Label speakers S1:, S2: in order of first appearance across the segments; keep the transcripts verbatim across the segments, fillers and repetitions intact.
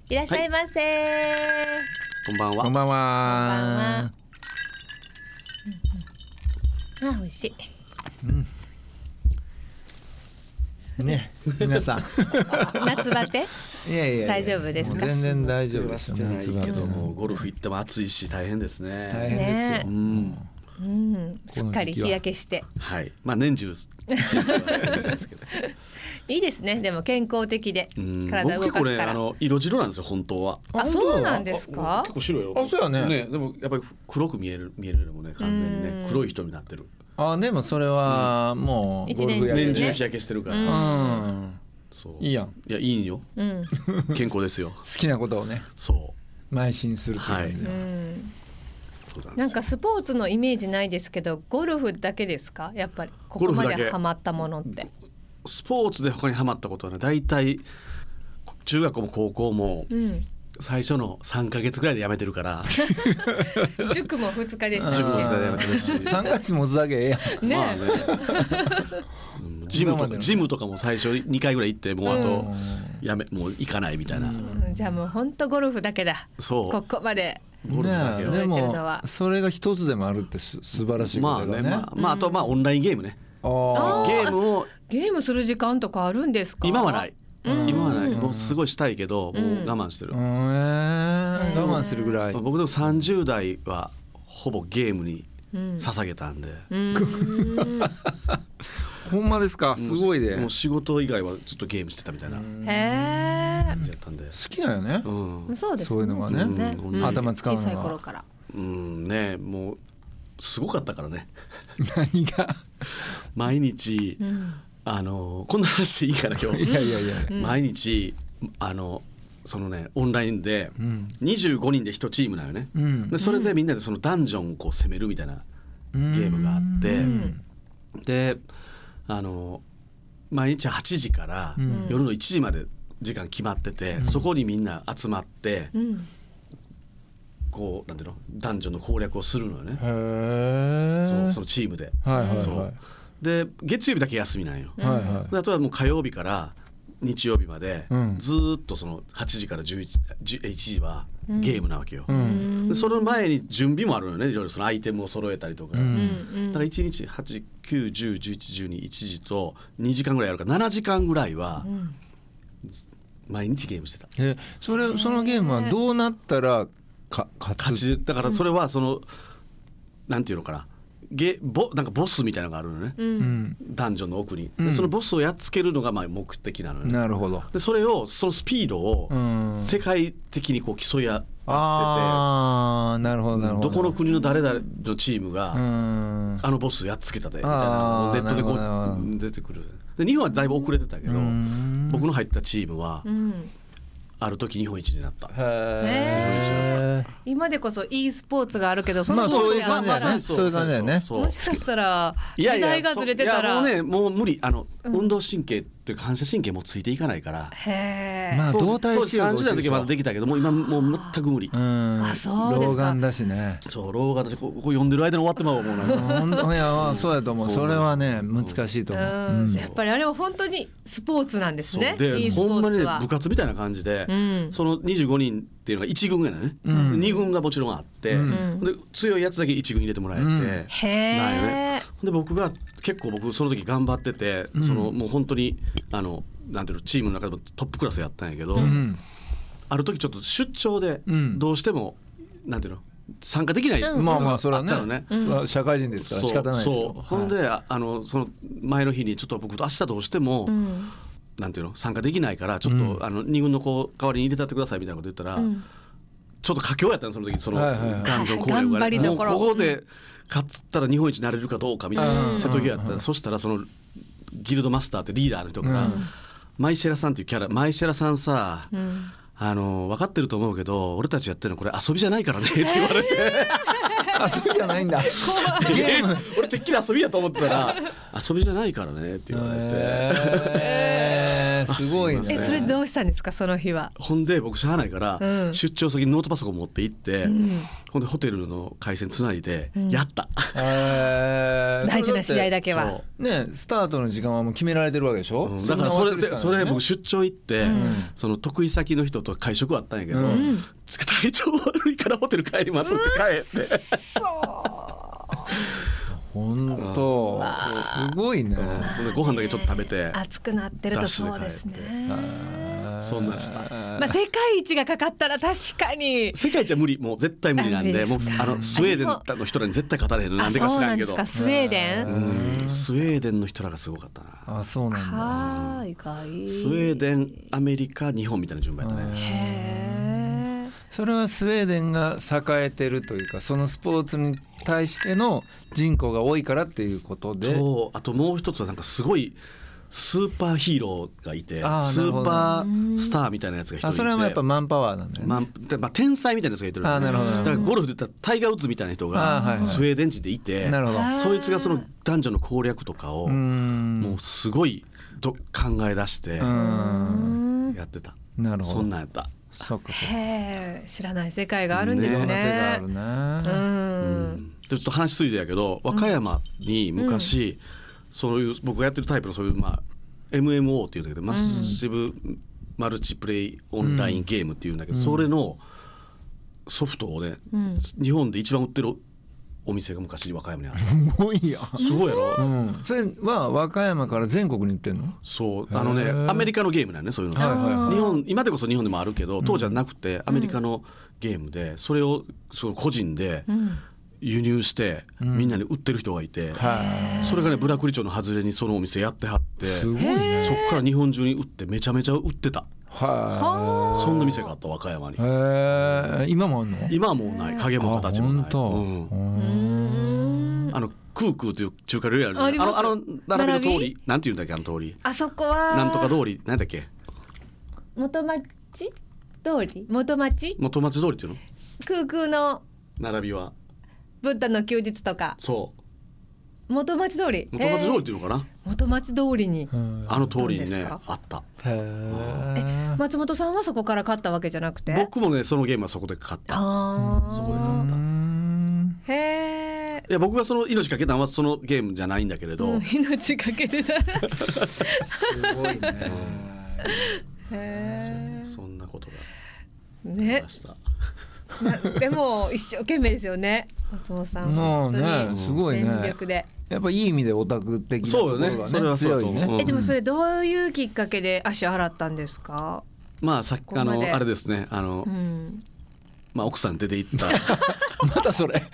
S1: いらっしゃいませ、はい、
S2: こんばんは。
S3: こんばんは。
S1: あ、美味しい、
S3: うん、ね、皆さん
S1: 夏バテ
S3: いやいやいや
S1: 大丈夫ですか？
S3: 全然大丈夫ですよ。
S2: 夏バテけどもゴルフ行っても暑いし大変ですね。
S3: 大変ですよ、
S1: ね、うんうん、すっかり日焼けして、
S2: はい、まあ年中
S1: いいですね。でも健康的で体動かすから。僕結構ね、
S2: あの色白なんですよ本当は。
S1: あ、そうなんですか？
S2: 結構白よ。
S3: あ、そうやね。
S2: ね、でもやっぱり黒く見える見えるよりもね、完全にね黒い人になってる。
S3: あ、でもそれはもう
S1: 一年中ね、
S2: 年中日焼けしてるから。
S3: うん、そういいやん。
S2: いや、いいんよ、うん、健康ですよ。
S3: 好きなことをね、そう邁進するっていう、はい、うん、
S1: なんかスポーツのイメージないですけど、ゴルフだけですか？やっぱりここまでハマったものって。
S2: スポーツで他にハマったことはね、だいたい中学校も高校も、うん、最初のさんかげつぐらいでやめてるから
S1: 塾もふつかです
S2: ね。塾もふつかでやめてるし
S3: さんかげつ持つだけええやん、ね、まあね
S2: ジムとかジムとかも最初にかいぐらい行ってもうあとやめ、うん、もう行かないみたいな、うん、
S1: じゃあもう本当ゴルフだけだ。そうここまで
S2: ゴルフだけ
S3: ね。でもそれが一つでもあるってす素晴らしいことだね。
S2: まあね、まあ、まあ、あとまあオンラインゲームね。あゲームを
S1: ゲームする時間とかあるんですか？
S2: 今はない、うん、今はない。もうすごいしたいけど、うん、もう我慢してる、うん、
S3: えー、我慢するぐらい。
S2: 僕でもさんじゅう代はほぼゲームに捧げたんで、うん、
S3: ほんまですか？すごいで。
S2: もう仕事以外はずっとゲームしてたみたいな感じだったんで。
S3: 好きだよね、
S1: うん、そうですね。
S3: そういうのがね、うん、頭使うのが
S1: 小さい頃から、
S2: うんね、もうすごかったからね
S3: 何が
S2: 毎日、うん、あのこんな話でいいから今日
S3: いやいやいや、
S2: 毎日あのそのねオンラインでにじゅうごにんでいちチームなのよね、うん、でそれでみんなでそのダンジョンをこう攻めるみたいなゲームがあって、うん、であの毎日はちじから夜のいちじまで時間決まってて、うん、そこにみんな集まって、うん、こうなんていうのダンジョンの攻略をするのよね。へそうそのチームで、はいはいはい、そうで月曜日だけ休みなんよ、はいはい、であとはもう火曜日から日曜日まで、うん、ずっとそのはちじからじゅういちじはゲームなわけよ、うん、でその前に準備もあるのよね。いろいろそのアイテムを揃えたりとか、うん、だからいちにちはち、きゅう、じゅう、じゅういち、じゅうに、いちじとにじかんぐらいあるからななじかんぐらいは毎日ゲームしてた、
S3: うん、えそれそのゲームはどうなったらか
S2: 勝ちだからそれはその、うん、なんていうのかなゲボなんかボスみたいなのがあるのね、うん、ダンジョンの奥に、うん、でそのボスをやっつけるのがまあ目的なのね。
S3: なるほど。
S2: でそれをそのスピードを世界的にこう競い合ってて、
S3: あーなるほどなるほど。
S2: どこの国の誰々のチームがあのボスやっつけたでみたいなネットでこう出てくる。で日本はだいぶ遅れてたけど僕の入ったチームは、うんある時日本一になった。
S1: へー今でこそ e スポーツがあるけどその
S3: そういう感じだよね。そういう感じだよね。
S1: もしかしたら時代がずれてたら
S2: いやいやもうねもう無理。あの、うん、運動神経というか反射神経もついていかないから。
S1: へー
S3: まあ動体視力
S2: さんじゅう代の時はまだできたけどもう今もう全く無理。
S1: うんあそうですか。
S3: 老眼だしね。
S2: そう老眼だしここ読んでる間に終わってまうもんなんか
S3: いやそうやと思う。それはね難しいと思う。
S1: うんやっぱりあれは本当にスポーツなんですね。
S2: で
S1: e スポーツは
S2: ほんまにね部活みたいな感じで、うん、そのにじゅうごにんっていうのがいち軍やね、うん、に軍がもちろんあって、うん、で強いやつだけいち軍入れてもらえて、うん、なんよね。で僕が結構僕その時頑張ってて、うん、そのもう本当にあのなんていうのチームの中でもトップクラスやったんやけど、うん、ある時ちょっと出張でどうしても、うん、なんていうの参加できない、
S3: うん、まあまあそれは ね, ね、うん、社会人ですから仕方ないですよ。
S2: そうそうほんで、はい、あのその前の日にちょっと僕と明日どうしても、うんなんていうの参加できないからちょっと、うん、あのに軍の子代わりに入れたってくださいみたいなこと言ったら、うん、ちょっと佳境やったのその時その男女交流が、ね、もうここで勝ったら日本一になれるかどうかみたいな瀬戸際やったら、うん、そしたらそのギルドマスターってリーダーの人から、うん、マイシェラさんっていうキャラマイシェラさんさ、うん、あの分かってると思うけど俺たちやってるのこれ遊びじゃないからねって言われて
S3: 遊びじゃないんだ
S2: ゲーム俺てっきり遊びやと思ってたら遊びじゃないからねって言われて、
S3: えー、 えー、すごいね。
S1: えそれどうしたんですかその日は。
S2: ほんで僕しゃあないから、うん、出張先にノートパソコン持って行って、うん、ほんでホテルの回線つないで、うん、やった、
S1: えー、大事な試合だけは
S3: ね、スタートの時間はもう決められてるわけでしょ、うん、
S2: だからそれでそれ僕出張行って、うん、その得意先の人と会食あったんやけど、うん、体調悪いからホテル帰りますって帰って
S3: 本当すごいね、
S2: うん、ご飯だけちょっと食べて
S1: 暑くなってるとそうですね。
S2: そんなした、
S1: まあ、世界一がかかったら確かに
S2: 世界一は無理、もう絶対無理なんで、もうあのスウェーデンの人らに絶対勝たれへんのなんでか知らんけど。
S1: そうなんですか、スウェーデン、
S2: うん、スウェーデンの人らがすごかったな。
S3: あ、そうなんだ。
S1: は意外。
S2: スウェーデン、アメリカ、日本みたいな順番やったね。
S1: へー。
S3: それはスウェーデンが栄えてるというか、そのスポーツに対しての人口が多いからっていうことで。
S2: とあともう一つはなんかすごいスーパーヒーローがいて、スーパースターみたいなやつが一人いて、
S3: あ、それはやっぱマンパワーなんだよね、
S2: まあまあ、天才みたいなやつがいてる、ね、
S3: あ、なるほど。
S2: だからゴルフで言ったらタイガー・ウッズみたいな人がスウェーデン人でいて、
S3: なるほど。
S2: そいつがその男女の攻略とかをもうすごいど考え出してやってた。
S3: なるほど。
S2: そんなんやった。
S3: そっかそっか。
S1: へー、知らない世界があるんですね。
S3: ね、世界があるね。
S1: うん。
S2: でちょっと話ついてやけど、和歌山に昔、うん、そういう僕がやってるタイプのそういう、まあ、エムエムオー っていうんだけど、マッシブマルチプレイオンラインゲームっていうんだけど、うん、それのソフトをね、うん、日本で一番売ってるお店が昔和歌山にあった。
S3: すごいや。
S2: すごいやろ、
S3: うん、それは和歌山から全国に売ってんの？
S2: そう、あのね、アメリカのゲームだよね、そういうの、はいはいはい、日本今でこそ日本でもあるけど当時はなくて、アメリカのゲームでそれをその個人で輸入してみんなに売ってる人がいて、うん、それがねブラクリ町の外れにそのお店やってはって、すごいね、そっから日本中に売ってめちゃめちゃ売ってた。はそんな店があった和歌山に。
S3: へ今もあんの？
S2: 今はもうない、影も形もない。あ、うん、あのクークーという中華料理あるじゃない、あのあの並びの通りなんていうんだっけ、あの通り、
S1: あそこは
S2: なんとか通りなんだっけ、
S1: 元町通り、元町
S2: 元町通りっていうの、
S1: クークーの
S2: 並びは
S1: ブッダの休日とか、
S2: そう
S1: 元町通り、
S2: 元町通りっていうのかな、
S1: 元町通りに
S2: あの通りにねあった。
S3: へ
S1: え、松本さんはそこから買ったわけじゃなくて？
S2: 僕もねそのゲームはそこで買った。あ、そこで買った。へえ。いや僕がその命かけたのはそのゲームじゃないんだけれど、うん、
S1: 命かけてた
S3: すごいね。
S1: へ
S2: そ, そんなことが
S1: ありました、ね、でも一生懸命ですよね松本さん。
S3: もうね、すごいね、
S1: 全力でや
S3: っぱいい意味でオタク的なところがね、
S2: それは
S3: 強いね、
S1: うん、えでもそれどういうきっかけで足洗ったんですか？
S2: まあさっきあのあれですね、あの、うん、まあ奥さん出て行った
S3: またそれ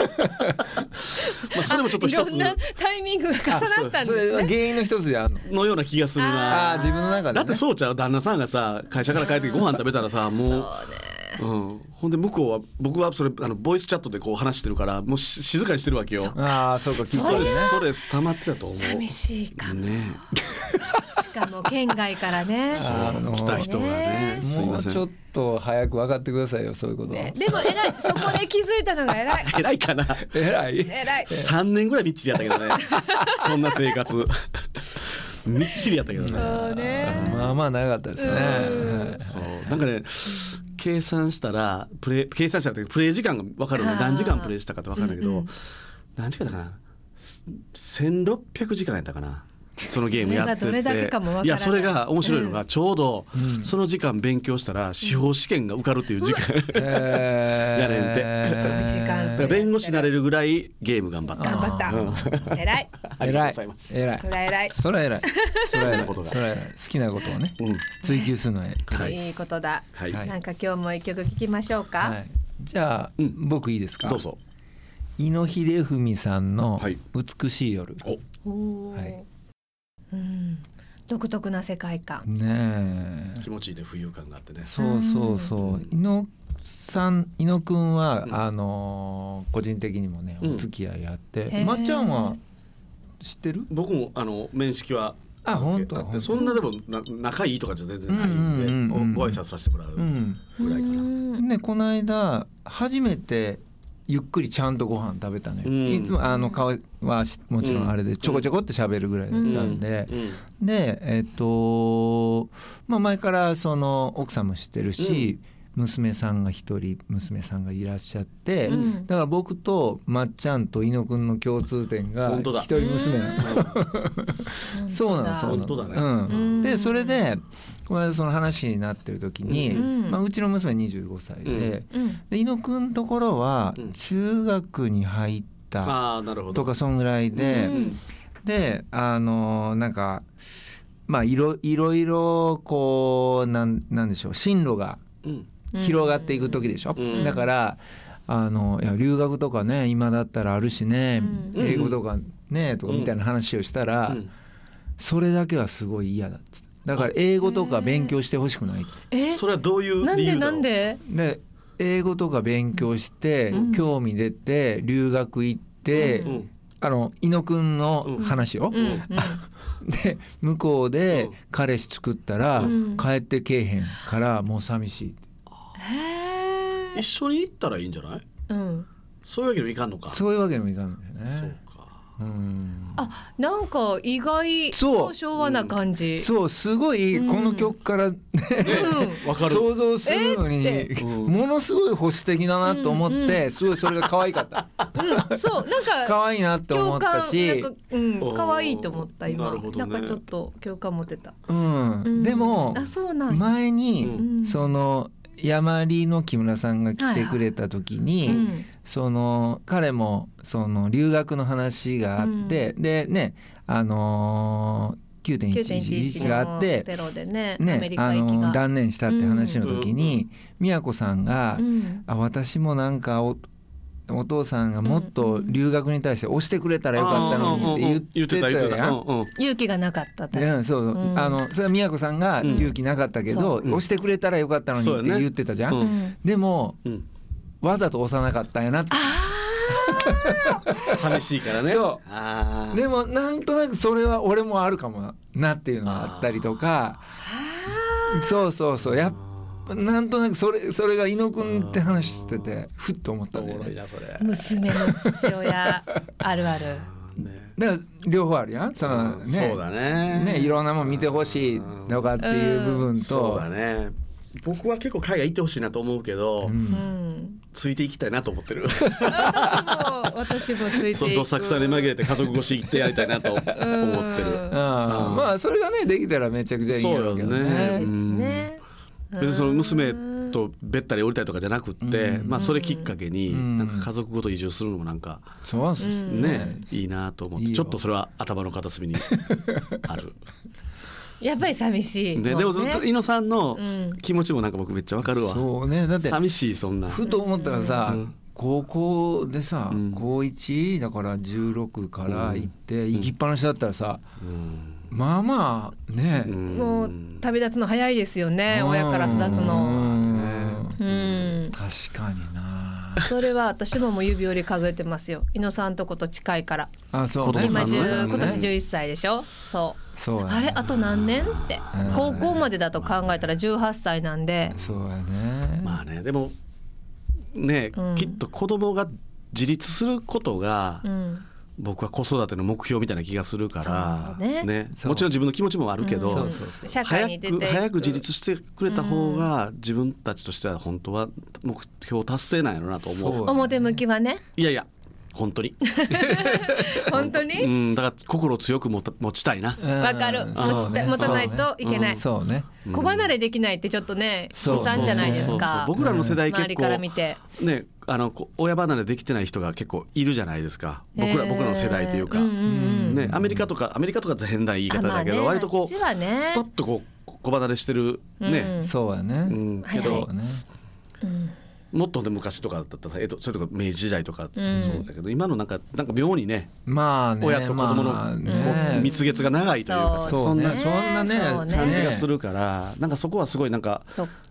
S2: まあそれもちょっと一つ
S1: いろんなタイミングが重なったんですね。
S3: それは原因の一つであるの
S2: のような気がするな。
S3: あ自分の中で、ね、
S2: だってそうちゃう、旦那さんがさ会社から帰ってきてご飯食べたらさもう、そうね、うん、ほんで向こうは僕はそれあのボイスチャットでこう話してるからもうし静かにしてるわけよ。
S3: ああそうか、
S2: ストレス、ストレス溜まってたと思う。
S1: 寂しいかも
S2: ね
S1: しかも県外からね
S2: そう来た人がね、すいません、
S3: もうちょっと早く分かってくださいよそういうことは、ね、
S1: でも偉い、そこで気づいたのが偉い
S2: 偉いかな、
S3: 偉い
S1: 偉い
S2: さんねんぐらいみっちりやったけどねそんな生活みっちりやったけどね。
S1: そうね、
S3: まあまあ長かったですね、はい、
S2: そうなんかね計算したらプレイ計算したらプレイ時間が分かるので何時間プレイしたかって分かるんだけど、うんうん、何時間だかなせんろっぴゃくじかんやったかな、そのゲームやってて、
S1: それがどれだけかもわからない。
S2: いやそれが面白いのが、ちょうどその時間勉強したら司法試験が受かるっていう時間、うん、やれんて、
S1: えー、
S2: 弁護士になれるぐらいゲーム頑張った。
S1: 頑張った、うん、偉い
S2: ありがとうございます。
S3: 偉い、
S1: それ偉い、
S3: それ偉い、それ偉い、それ偉い、好きなことをね、うん、追求するのは偉い、
S1: いいことだ、
S2: はい、
S1: なんか今日も一曲聴きましょうか、はい、
S3: じゃあ、うん、僕いいですか？
S2: どうぞ。
S3: 井野秀文さんの美しい夜、
S2: はい、
S1: お、はい、うん、独特な世界観
S3: ねえ、
S2: 気持ちいいね、浮遊感があってね。
S3: そうそうそう、うん、井野さん、井野くんは、うん、あのー、個人的にもねお付き合いあって、うん、まっちゃんは知ってる？
S2: 僕もあの面識は
S3: あ本当
S2: あって、そんなでもな仲いいとかじゃ全然ないんで、うんうんうん、ご挨拶させてもらうぐらいかな、
S3: ね、この間初めてゆっくりちゃんとご飯食べたね、
S2: うん、
S3: いつもあの顔はもちろんあれでちょこちょこって喋るぐらいだったんで、うんうん、でえっとまあ前からその奥さんも知ってるし、うん、娘さんが一人娘さんがいらっしゃって、うん、だから僕とまっちゃんと猪野くんの共通点が一人娘なのそうなのそうなの、本当だね、うん、でそれでこの間その話になってる時に、うんまあ、うちの娘にじゅうごさいで、うん、で猪野くんのところは中学に入ったとかそんぐらいで、うん、であのなんかまあいろいろいろこうなんなんでしょう進路が広がっていく時でしょ、うん、だからあのいや留学とかね今だったらあるしね、うん、英語とかねとかみたいな話をしたら、うん、それだけはすごい嫌だって。だから英語とか勉強してほしくない。
S2: えー、それはどういう理由だろう。なんでなんで？
S3: で英語とか勉強して、うん、興味出て留学行って、うん、あの猪野くんの話を、うんうん、で向こうで彼氏作ったら、うん、帰ってけえへんからもう寂しい。
S1: へ
S2: 一緒に行ったらいいんじゃない？うん、そういうわけにもいかんのか。
S3: そういうわけにもいかんのだよね。
S2: そうか。
S3: うん、
S1: あなんか意外と昭和な感じ。
S3: そう、そうすごいこの曲から、ね
S2: うん、かる
S3: 想像するのに、えー、ものすごい保守的だなと思って、うんうん、すごいそれが可愛かった、
S1: うん、そうなんか
S3: 可愛いなって思ったし
S1: なんか、うん、可愛いと思った今 な,、ね、なんかちょっと共感持てた、
S3: うんうん、でも
S1: あそうなん
S3: 前に、うん、その山里の木村さんが来てくれた時に、はいはいうん、その彼もその留学の話があって、うん、でねあのー、きゅうてんいちいち があって
S1: テロでね、
S3: ね
S1: アメリカ行きが、
S3: あのー、断念したって話の時に、うん、宮子さんが、うん、あ私もなんか お, お父さんがもっと留学に対して押してくれたらよかったのにって言ってたやん。
S1: 勇気がなかった確
S3: かに。そうそう、うん、あのそれは宮子さんが勇気なかったけど、うん、押してくれたらよかったのにって言ってたじゃん、うん、でも、うん、わざと押さなかったんやなって
S2: 寂しいからね。
S3: そうあでもなんとなくそれは俺もあるかもなっていうのがあったりとかそうそうそうやっぱなんとなくそれそれが猪野くんって話しててふっと思ったんだよね。
S1: 娘の父親あるある
S3: だから両方あるやんその、ね、
S2: そうだ ね,
S3: ねいろんなもん見てほしいとかっていう部分と
S2: そうだね僕は結構海外行ってほしいなと思うけど、うん、ついていきたいなと思ってる
S1: 私も私もついていく
S2: そうどさくさに紛れて家族越し行ってやりたいなと思ってる
S3: あ、うん、まあそれがねできたらめちゃくちゃいいんだろうけどね。そうよね、
S1: うんね
S2: 別にその娘とべったり降りたりとかじゃなくって、うんまあ、それきっかけになんか家族ごと移住するのもなんか、
S3: そうですね、
S2: いいなと思ってちょっとそれは頭の片隅にある
S1: やっぱり寂しい、
S2: ね、でも猪野さんの気持ちもなんか僕めっちゃわかるわ、
S3: そうね、だって
S2: 寂しいそんな
S3: ふと思ったらさ、うん、高校でさ、うん、高いちだからじゅうろくから行って、うん、行きっぱなしだったらさ、うんまあまあね、うん、
S1: もう旅立つの早いですよね、親から巣立つの、うん
S3: うん、確かにな。
S1: それは私ももう指折り数えてますよ。猪野さんとこと近いから。
S3: あそうね、
S1: 今10今年じゅういっさいでしょ。そう、
S3: そう、ね、
S1: あれあと何年って高校までだと考えたらじゅうはっさいなんで。
S3: そうやね。
S2: まあねでもね、うん、きっと子供が自立することが、うん僕は子育ての目標みたいな気がするから、ねね、もちろん自分の気持ちもあるけど、うん、そうそうそう
S1: 社会に出ていく
S2: 早く自立してくれた方が自分たちとしては本当は目標達成なんやろうなと思う。
S1: 表向きはね。
S2: いやいや本当に
S1: 本当に、
S2: うん、だから心を強く持た持ちたいな。
S1: わかる、持ちた、持たないといけない、
S3: そうね、
S1: 子離れできないってちょっとね悲惨じゃないですか。
S2: 僕らの世代結構、周り
S1: から見て
S2: ねあの親離れできてない人が結構いるじゃないですか。僕ら、えー、僕らの世代というか、うんうんうんね、アメリカとかアメリカとかって変な言い方だけど、ね、割とこう、ね、スパッとこう子離れしてるね、
S3: うん、そうやね、うん、
S2: けど、はいはい、うんもっとね昔とかだったら、えっと、それとか明治時代とかそうだけど、うん、今のなんかなんか妙にね、
S3: まあね、
S2: 親と子供の、まあね、蜜月が長いというか、
S1: そう
S2: そんな、
S3: そんなね
S2: 感じがするから、なんかそこはすごいなんか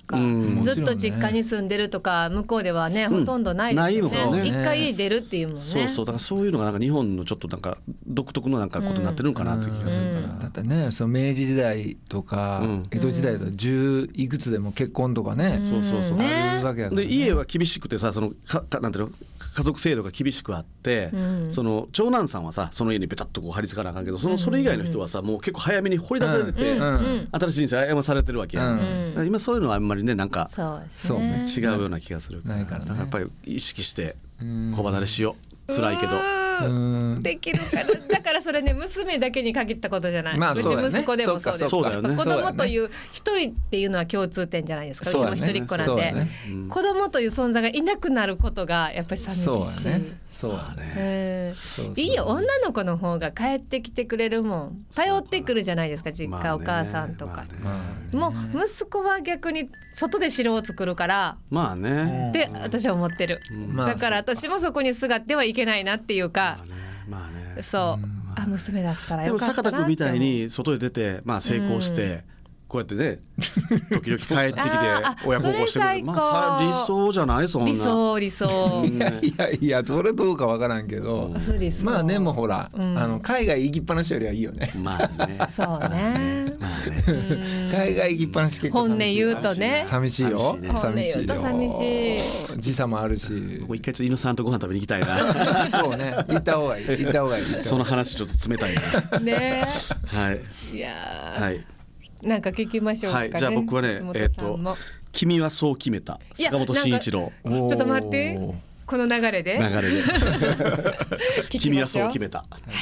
S1: か、
S2: うん、
S1: ずっと実家に住んでるとか向こうではね、うん、ほとんどないですよね。一、ね、回出るっていうもんね。
S2: そうそう、だからそういうのがなんか日本のちょっとなんか独特のなんかことになってるのかなという気がするから、うんうん、
S3: だってね、その明治時代とか、うん、江戸時代とか十いくつでも結婚とかね、
S2: そうそうそう、
S3: あるわけだからね。
S2: で家は厳しくてさ、そのかかなんていうの、家族制度が厳しくあって、うん、その長男さんはさその家にベタッとこう張り付かなあかんけど、そのそれ以外の人はさもう結構早めに掘り出されて、うんうん、新しい人生歩まされてるわけや、うん、今そういうのはあんまりねなんか
S1: そうね、
S2: 違うような気がするから、
S3: ないからね、
S2: だからやっぱり意識して子離れしよう、辛いけど
S1: うんできるかな。だからそれね、娘だけに限ったことじゃない、まあうち息子でもそうです。
S2: そうだよね、
S1: 子供という一人っていうのは共通点じゃないですか。うちも一人っ子なんで、ねうん、子供という存在がいなくなることがやっぱり寂しい。
S3: そうだね、そうだね、
S1: えー、いいよ、女の子の方が帰ってきてくれるもん。頼ってくるじゃないですか、実家、まあね、お母さんとか、まあね、もう息子は逆に外で城を作るから
S2: まあね
S1: って私は思ってる、うん、だから私もそこにすがってはいけないなっていうか、まあね
S2: まあね、
S1: そう、うん、あ娘だったらよかったなって。
S2: でも坂田君みたいに外へ出て、まあ、成功して、うん、こうやってね時々帰ってきて親孝行してくれる、まあ、さ理想じゃない、そんな
S1: 理想理想
S3: いやいやいや、それどうかわからんけど、うん、まあでもほら、うん、あの海外行きっぱなしよりはいいよね。
S2: まあね
S1: そうね、
S2: まあね、
S3: 海外行きっぱなし結構
S1: 本音言うとね
S3: 寂しいよ、
S1: 本音言うと寂しい、
S3: 時差もあるし、
S2: もう一回ちょっと犬さんとご飯食べに行きたいな
S3: そうね、行った方がいい、行った方がいい
S2: その話ちょっと冷たいな
S1: ね
S2: はい
S1: いや
S2: はい
S1: なんか聞きましょうかね、
S2: はい、じゃあ僕はね、えー、と君はそう決めた坂本慎一郎。
S1: ちょっと待って、この流れで
S2: 流れで君はそう決めた、はい、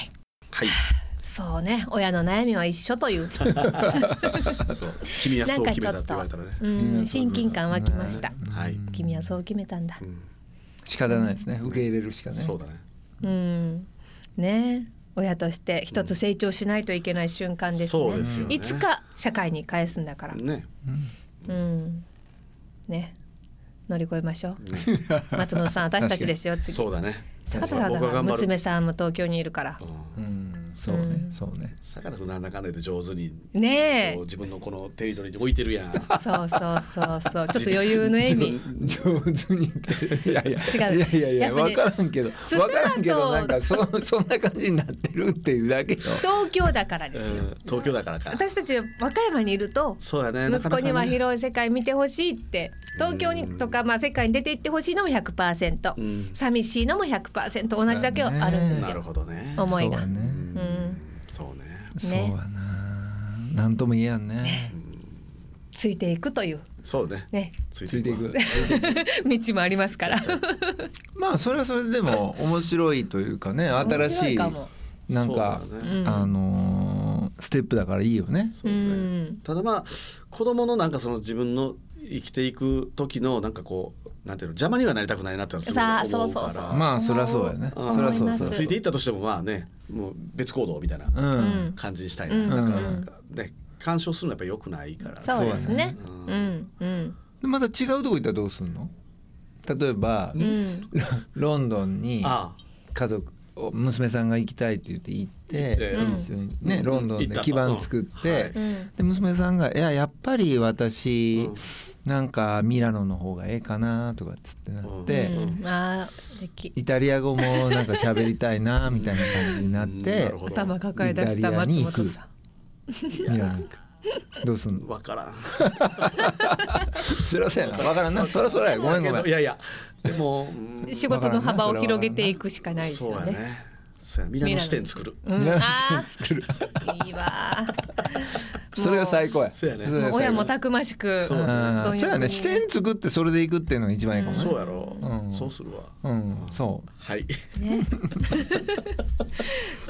S2: はい、
S1: そうね、親の悩みは一緒というそう
S2: 君はそう決めたって言われたらね、
S1: うん親近感湧きました、はい、君はそう決めたんだ、うん、
S3: 仕方ないですね、受け入れるしかね。
S2: そうだね、
S1: うんね、親として一つ成長しないといけない瞬間ですね、うん、そうですよね。いつか社会に返すんだからね、うん、ね、乗り越えましょう、ね、松本さん私たちですよ次。
S2: そうだね、
S1: 坂田さんだから娘さんも東京にいるから、
S3: うんうんそうね、うん、そうね。
S2: 坂田君なんだかんだで上手に
S1: ねえ
S2: 自分のこのテリトリーに置いてるやん。
S1: そうそうそうそう、ちょっと余裕の笑み。
S3: 上手にいやいや
S1: 違う、
S3: いやいやいや、分からんけど分からんけどなんか そ, そんな感じになってるっていうだけよ。
S1: 東京だからですよ、うん、
S2: 東京だからか。
S1: 私たちは和歌山にいると、
S2: そうやね、
S1: 息子には広い世界見てほしいって、東京にとかまあ世界に出ていってほしいのも ひゃくパーセント、うん、寂しいのも ひゃくパーセント 同じだけあるんですよ。
S2: なるほどね、
S1: 思いが。
S3: そうね、
S1: うん
S2: そうね、
S3: そうやな、なんとも言えやんね、ね、
S1: ついていくという
S2: そうね、
S1: ね、
S2: ついていく
S1: 道もありますから
S3: まあそれはそれでも面白いというかね、新しいなんか、ね、あのー、ステップだからいいよね。
S2: そうね、うん、ただまあ子供のなんかその自分の生きていく時のなんかこうなんていうの、邪魔にはなりたくないなってのはすごい思うから。
S1: そうそうそう、
S3: まあそりゃそうやね、そりゃそうそう、
S2: ついていったとしてもまあね、もう別行動みたいな感じにしたいな、うん、なんかね、干渉するのはやっぱり良くないから。
S1: そうですね、うんうんうん、
S3: でまた違うとこ行ったらどうすんの。例えば、うん、ロンドンに家族娘さんが行きたいって言って行って、うんね、ロンドンで基盤作って、うんはい、で娘さんがいややっぱり私、うんなんかミラノの方がええかなとかっつってなって、うん、あ素敵、イタリア語もなんか喋りたいなみたいな感じになって
S1: 頭抱え出した松本さん、
S3: ミラノ行く。どうすんの。
S2: 分からん
S3: そりゃそうやな、分からんな、そりゃそりゃごめんごめん。
S2: いやいやでも
S1: 仕事の幅を広げていくしかないですよね。
S2: そうやね、そうや、ミラノ支店作る、
S3: うん、ミラノ支店作る
S1: いいわ
S3: それが最高や。
S2: そうやね、
S1: 親もたくましく。
S3: そうやね、支店作ってそれでいくっていうのが一番いいかもね。
S2: そうやろ、うん、そうするわ、
S3: うん、そう、
S2: はい、
S1: ね